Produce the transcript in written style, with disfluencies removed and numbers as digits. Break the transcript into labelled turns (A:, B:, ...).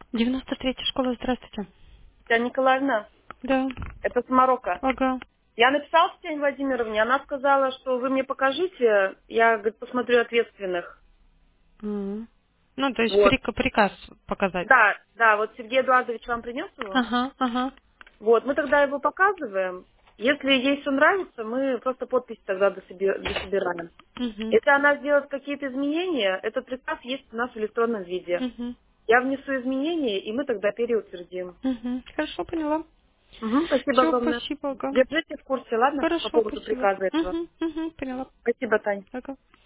A: 93-я школа, здравствуйте.
B: Татьяна Николаевна,
A: Да.
B: это с Марокко.
A: Ага.
B: Я написала Татьяне Владимировне, она сказала, что вы мне покажите, я, говорит, посмотрю ответственных.
A: Мгм. Ну, то есть
B: Вот.
A: приказ показать.
B: Да, вот Сергей Эдуардович вам принес его?
A: Ага, ага.
B: Вот, мы тогда его показываем. Если ей все нравится, мы просто подпись тогда дособираем.
A: Угу.
B: Если она сделает какие-то изменения, этот приказ есть у нас в электронном виде.
A: Угу.
B: Я внесу изменения, и мы тогда переутвердим.
A: Угу. Хорошо, поняла.
B: Мгм, спасибо
A: Все,
B: огромное.
A: спасибо, ага.
B: Держите в курсе, ладно, по
A: Хорошо,
B: поводу
A: спасибо.
B: приказа этого.
A: Угу, угу, поняла.
B: Спасибо, Тань.
A: Ага.